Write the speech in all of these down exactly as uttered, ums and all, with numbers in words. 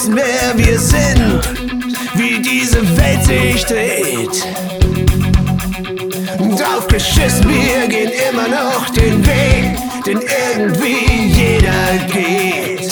wissen, wer wir sind, wie diese Welt sich dreht. Drauf geschissen, wir gehen immer noch den Weg, den irgendwie jeder geht.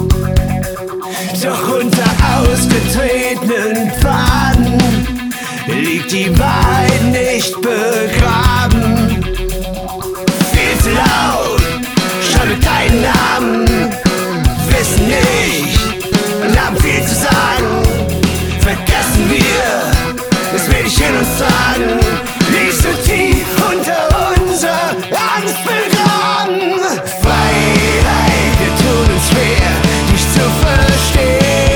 Doch unter ausgetretenen Pfaden liegt die Wahrheit nicht begraben. Viel zu laut, schreibe deinen Namen, wissen nicht und haben viel zu sagen. Vergessen wir, das will ich in uns tragen, nicht so tief unter unserer Angst begraben. Freiheit, wir tun uns schwer, dich zu verstehen.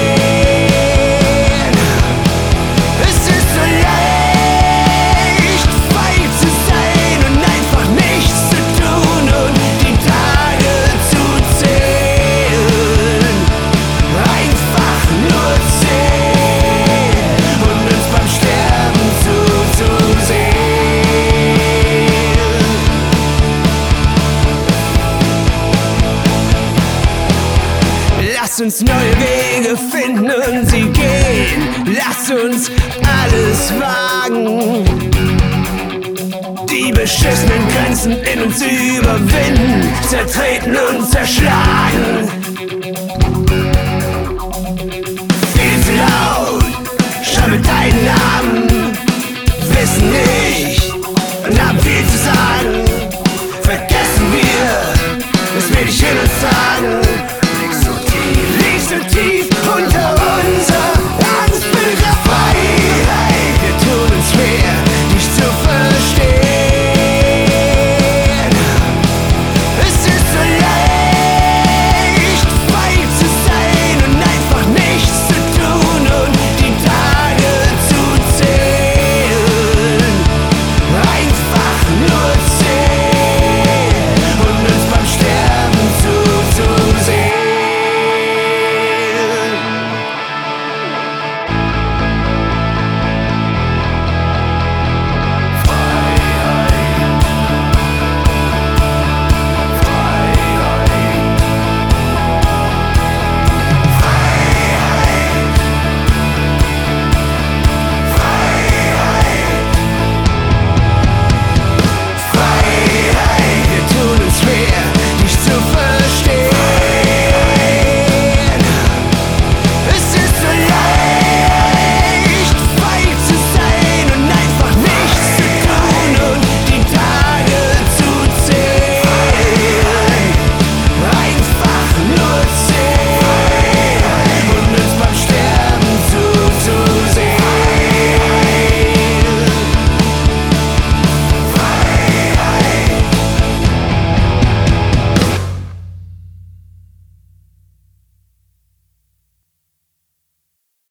Es ist so leicht, frei zu sein und einfach nichts zu tun und die Tage zu zählen. Einfach nur zählen und uns beim Sterben zuzusehen. Lasst uns neue Wege finden und sie gehen. Lasst uns alles wagen. Die beschissenen Grenzen in uns überwinden, zertreten und zerschlagen. Viel zu laut, schreibe deinen Namen.